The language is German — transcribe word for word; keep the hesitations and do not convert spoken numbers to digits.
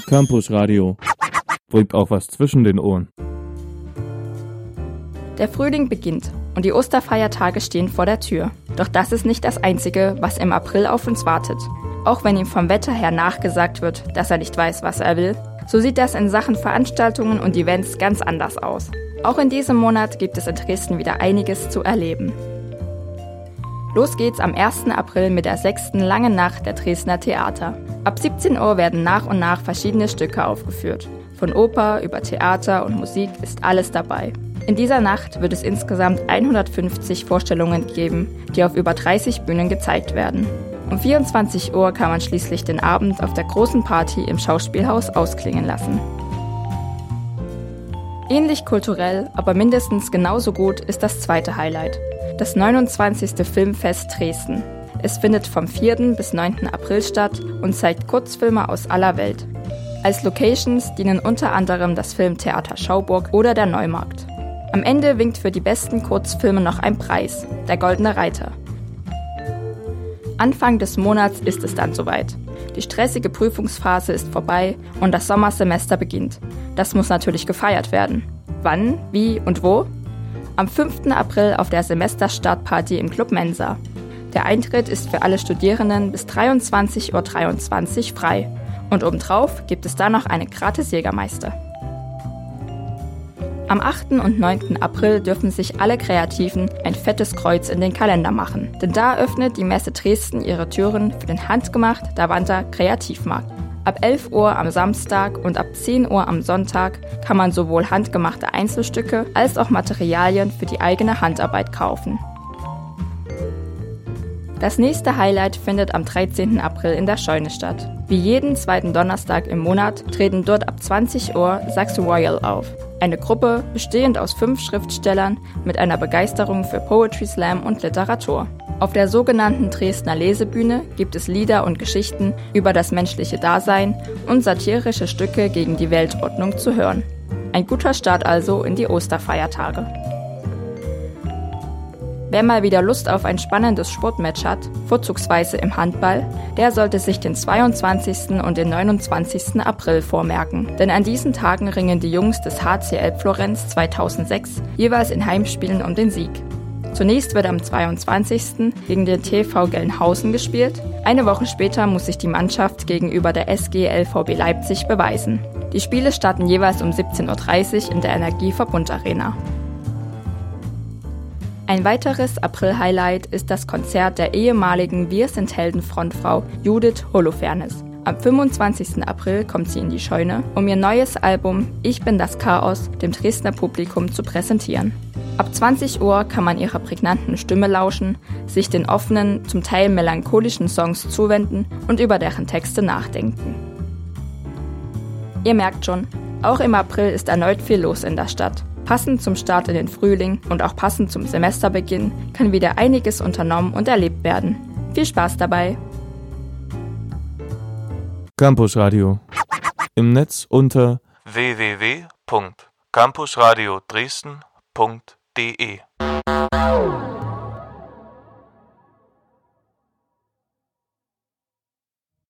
Campus Radio. Bringt auch was zwischen den Ohren. Der Frühling beginnt und die Osterfeiertage stehen vor der Tür. Doch das ist nicht das Einzige, was im April auf uns wartet. Auch wenn ihm vom Wetter her nachgesagt wird, dass er nicht weiß, was er will, so sieht das in Sachen Veranstaltungen und Events ganz anders aus. Auch in diesem Monat gibt es in Dresden wieder einiges zu erleben. Los geht's am ersten April mit der sechsten Langen Nacht der Dresdner Theater. Ab siebzehn Uhr werden nach und nach verschiedene Stücke aufgeführt. Von Oper über Theater und Musik ist alles dabei. In dieser Nacht wird es insgesamt hundertfünfzig Vorstellungen geben, die auf über dreißig Bühnen gezeigt werden. Um vierundzwanzig Uhr kann man schließlich den Abend auf der großen Party im Schauspielhaus ausklingen lassen. Ähnlich kulturell, aber mindestens genauso gut ist das zweite Highlight, das neunundzwanzigste Filmfest Dresden. Es findet vom vierten bis neunten April statt und zeigt Kurzfilme aus aller Welt. Als Locations dienen unter anderem das Filmtheater Schauburg oder der Neumarkt. Am Ende winkt für die besten Kurzfilme noch ein Preis, der Goldene Reiter. Anfang des Monats ist es dann soweit. Die stressige Prüfungsphase ist vorbei und das Sommersemester beginnt. Das muss natürlich gefeiert werden. Wann, wie und wo? Am fünften April auf der Semesterstartparty im Club Mensa. Der Eintritt ist für alle Studierenden bis dreiundzwanzig Uhr dreiundzwanzig frei. Und obendrauf gibt es dann noch eine gratis Jägermeister. Am achten und neunten April dürfen sich alle Kreativen ein fettes Kreuz in den Kalender machen. Denn da öffnet die Messe Dresden ihre Türen für den handgemacht Davanta Kreativmarkt. Ab elf Uhr am Samstag und ab zehn Uhr am Sonntag kann man sowohl handgemachte Einzelstücke als auch Materialien für die eigene Handarbeit kaufen. Das nächste Highlight findet am dreizehnten April in der Scheune statt. Wie jeden zweiten Donnerstag im Monat treten dort ab zwanzig Uhr Saxo Royal auf. Eine Gruppe bestehend aus fünf Schriftstellern mit einer Begeisterung für Poetry Slam und Literatur. Auf der sogenannten Dresdner Lesebühne gibt es Lieder und Geschichten über das menschliche Dasein und satirische Stücke gegen die Weltordnung zu hören. Ein guter Start also in die Osterfeiertage. Wer mal wieder Lust auf ein spannendes Sportmatch hat, vorzugsweise im Handball, der sollte sich den zweiundzwanzigsten und den neunundzwanzigsten April vormerken. Denn an diesen Tagen ringen die Jungs des H C L Florenz zweitausendsechs jeweils in Heimspielen um den Sieg. Zunächst wird am zweiundzwanzigsten gegen den T V Gelnhausen gespielt. Eine Woche später muss sich die Mannschaft gegenüber der S G L V B Leipzig beweisen. Die Spiele starten jeweils um siebzehn Uhr dreißig in der Energieverbund Arena. Ein weiteres April-Highlight ist das Konzert der ehemaligen Wir sind Helden-Frontfrau Judith Holofernes. Am fünfundzwanzigsten April kommt sie in die Scheune, um ihr neues Album Ich bin das Chaos dem Dresdner Publikum zu präsentieren. Ab zwanzig Uhr kann man ihrer prägnanten Stimme lauschen, sich den offenen, zum Teil melancholischen Songs zuwenden und über deren Texte nachdenken. Ihr merkt schon, auch im April ist erneut viel los in der Stadt. Passend zum Start in den Frühling und auch passend zum Semesterbeginn kann wieder einiges unternommen und erlebt werden. Viel Spaß dabei! Campus Radio. Im Netz unter w w w punkt campusradio dresden punkt d e